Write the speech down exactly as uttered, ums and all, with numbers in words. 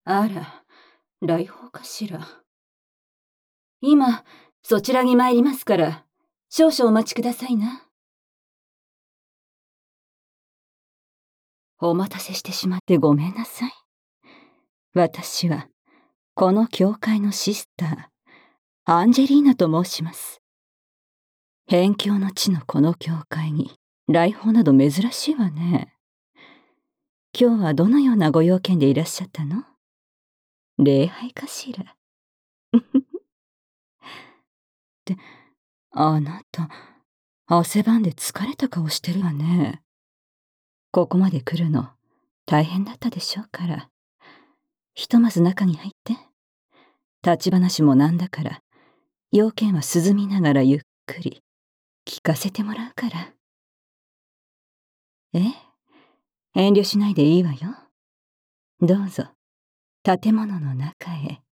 あら、来訪かしら。今、そちらに参りますから、少々お待ちくださいな。お待たせしてしまってごめんなさい。私は、この教会のシスター、アンジェリーナと申します。辺境の地のこの教会に、来訪など珍しいわね。今日はどのようなご用件でいらっしゃったの？礼拝かしら。って、あなた、汗ばんで疲れた顔してるわね。ここまで来るの、大変だったでしょうから。ひとまず中に入って。立ち話もなんだから、要件は涼みながらゆっくり、聞かせてもらうから。ええ、遠慮しないでいいわよ。どうぞ、建物の中へ。